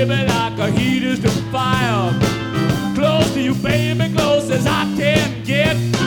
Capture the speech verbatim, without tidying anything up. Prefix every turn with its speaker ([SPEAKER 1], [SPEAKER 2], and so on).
[SPEAKER 1] baby, like a heat is to fire. Close to you, baby, close as I can get.